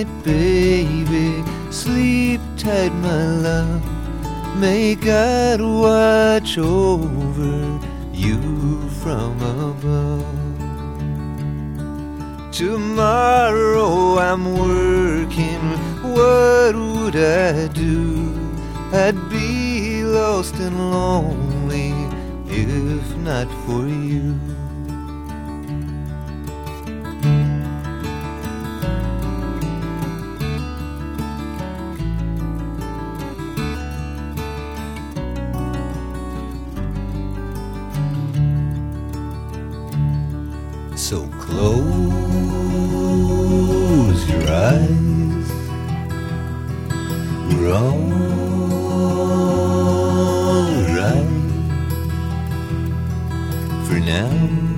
tight, baby, sleep tight, my love. May God watch over you from above. Tomorrow I'm working, what would I do? I'd be lost and lonely if not for you. So close your eyes, we're all right for now.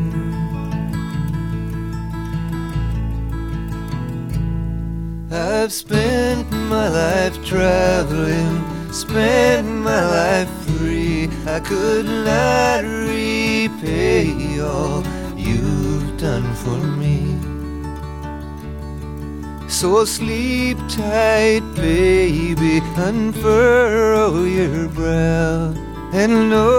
I've spent my life traveling, spent my life free. I could not repay all you've done for me. So sleep tight, baby, unfurrow your brow, and know